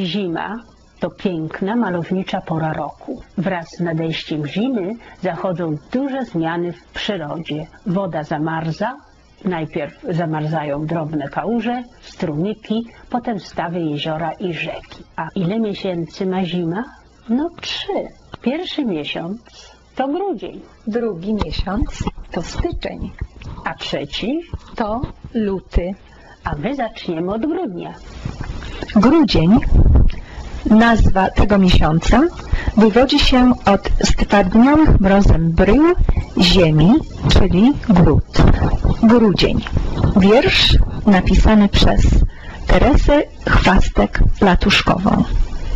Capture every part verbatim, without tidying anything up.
Zima to piękna, malownicza pora roku. Wraz z nadejściem zimy zachodzą duże zmiany w przyrodzie. Woda zamarza, najpierw zamarzają drobne kałuże, strumyki, potem stawy jeziora i rzeki. A ile miesięcy ma zima? No trzy. Pierwszy miesiąc to grudzień. Drugi miesiąc to styczeń. A trzeci to luty. A my zaczniemy od grudnia. Grudzień, nazwa tego miesiąca, wywodzi się od stwardniałych mrozem brył ziemi, czyli grud. Grudzień. Wiersz napisany przez Teresę Chwastek-Latuszkową.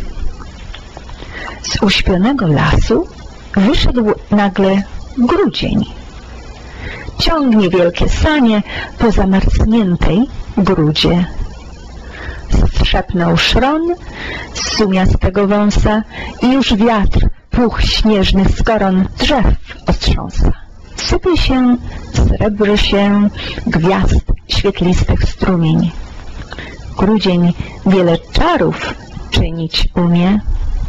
Z uśpionego lasu wyszedł nagle grudzień. Ciągnie wielkie sanie po zamarzniętej grudzie. Strzepnął szron z sumiastego wąsa i już wiatr puch śnieżny z koron drzew ostrząsa. Sypie się, srebrzy się gwiazd świetlistych strumień. Grudzień wiele czarów czynić umie.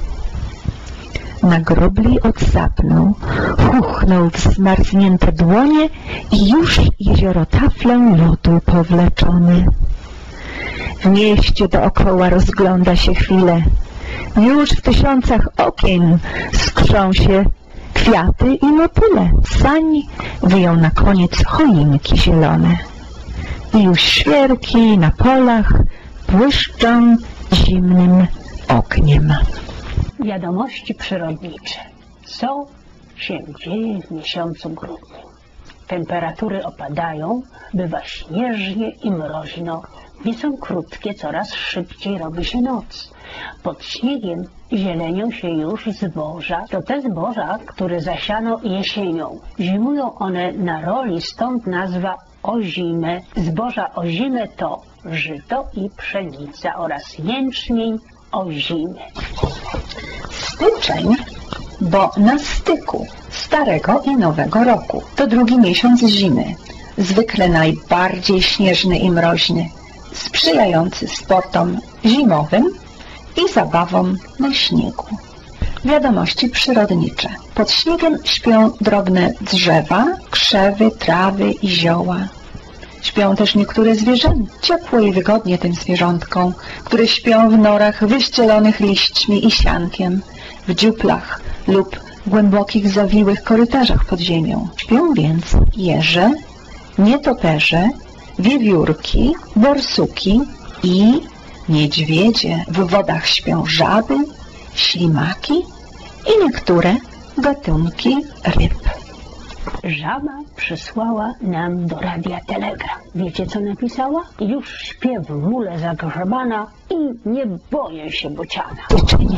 Na grobli odsapnął, chuchnął w zmarznięte dłonie i już jezioro taflą lodu powleczony. W mieście dookoła rozgląda się chwilę. Już w tysiącach okien skrzą się kwiaty i motyle. Sań wyją na koniec choinki zielone. I już świerki na polach błyszczą zimnym ogniem. Wiadomości przyrodnicze. Co się dzieje w miesiącu grudniu? Temperatury opadają, bywa śnieżnie i mroźno. Dni są krótkie, coraz szybciej robi się noc. Pod śniegiem zielenią się już zboża. To te zboża, które zasiano jesienią. Zimują one na roli, stąd nazwa ozime. Zboża ozime to żyto i pszenica oraz jęczmień ozimy. Styczeń, bo na styku starego i nowego roku. To drugi miesiąc zimy, zwykle najbardziej śnieżny i mroźny, sprzyjający sportom zimowym i zabawom na śniegu. Wiadomości przyrodnicze. Pod śniegiem śpią drobne drzewa, krzewy, trawy i zioła. Śpią też niektóre zwierzęta. Ciepło i wygodnie tym zwierzątkom, które śpią w norach wyścielonych liśćmi i siankiem, w dziuplach lub głębokich, zawiłych korytarzach pod ziemią. Śpią więc jeże, nietoperze, wiewiórki, borsuki i niedźwiedzie. W wodach śpią żaby, ślimaki i niektóre gatunki ryb. Żaba przysłała nam do radia telegram. Wiecie, co napisała? Już śpię w mule zagrzebana i nie boję się bociana. Styczeń.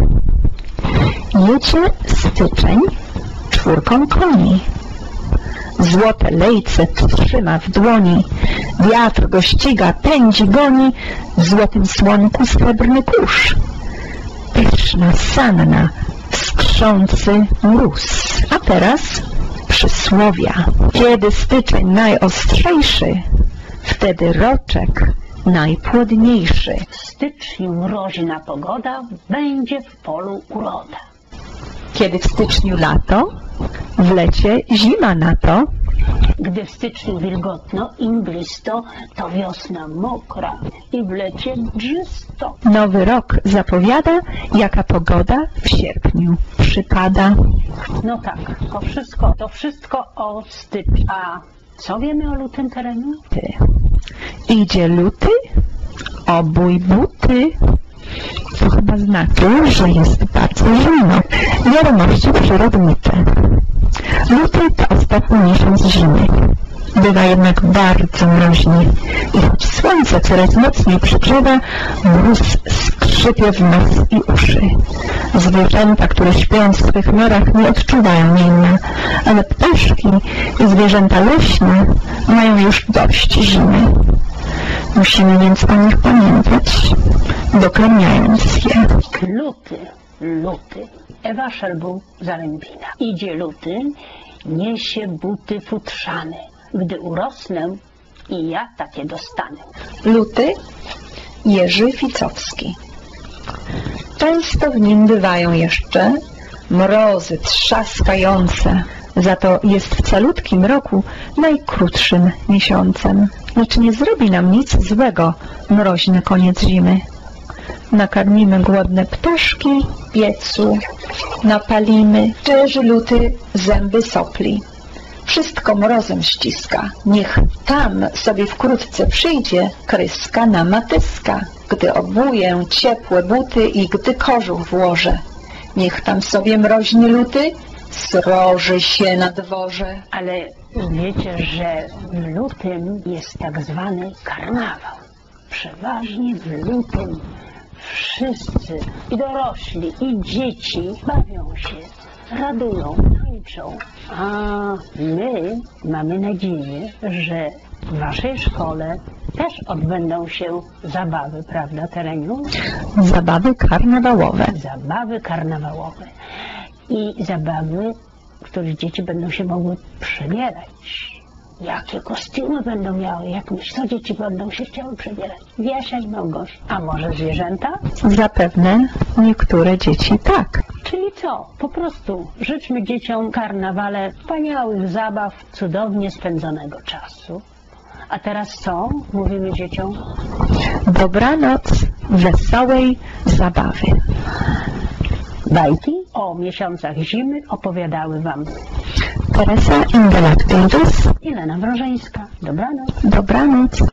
Jedzie styczeń czwórką koni. Złote lejce trzyma w dłoni. Wiatr go ściga, pędzi, goni. W złotym słoniku srebrny kurz. Pyszna sanna, skrzący mróz. A teraz przysłowia. Kiedy styczeń najostrzejszy, wtedy roczek najpłodniejszy. W styczniu mroźna pogoda, będzie w polu uroda. Kiedy w styczniu lato, w lecie zima na to. Gdy w styczniu wilgotno i mglisto, to wiosna mokra i w lecie drzysto. Nowy rok zapowiada, jaka pogoda w sierpniu przypada. No tak, to wszystko, to wszystko o styczniu. A co wiemy o lutym terenie? Ty. Idzie luty, obój buty. To chyba znaczy, że jest bardzo zimno. Wiadomości przyrodnicze. Luty to ostatni miesiąc zimy. Bywa jednak bardzo mroźny i choć słońce coraz mocniej przygrzewa, mróz skrzypie w nos i uszy. Zwierzęta, które śpią w swych norach, nie odczuwają zimna, ale ptaszki i zwierzęta leśne mają już dość zimy. Musimy więc o nich pamiętać, dokarmiając je. Luty, luty. Ewa Szelbuk-Zarębina. Idzie luty, niesie buty futrzane. Gdy urosnę i ja takie dostanę. Luty, Jerzy Ficowski. Często w nim bywają jeszcze mrozy trzaskające. Za to jest w calutkim roku najkrótszym miesiącem. Lecz nie zrobi nam nic złego mroźny koniec zimy. Nakarmimy głodne ptaszki w piecu, napalimy szczerzy luty zęby sopli. Wszystko mrozem ściska. Niech tam sobie wkrótce przyjdzie kryska na matyska, gdy obuję ciepłe buty i gdy kożuch włożę. Niech tam sobie mroźny luty sroży się na dworze. Ale wiecie, że w lutym jest tak zwany karnawał. Przeważnie w lutym wszyscy, i dorośli, i dzieci bawią się, radują, tańczą. A my mamy nadzieję, że w waszej szkole też odbędą się zabawy, prawda, Tereniu? Zabawy karnawałowe. Zabawy karnawałowe. I zabawy, w których dzieci będą się mogły przebierać. Jakie kostiumy będą miały, jak myślisz, co dzieci będą się chciały przebierać? Wiasia i Małgosia. A może zwierzęta? Zapewne niektóre dzieci tak. Czyli co? Po prostu życzmy dzieciom karnawale wspaniałych zabaw, cudownie spędzonego czasu. A teraz co? Mówimy dzieciom? Dobranoc, wesołej zabawy. Bajki o miesiącach zimy opowiadały wam Teresa Ingelak-Davis. Ilena Wrożeńska. Dobranoc. Dobranoc.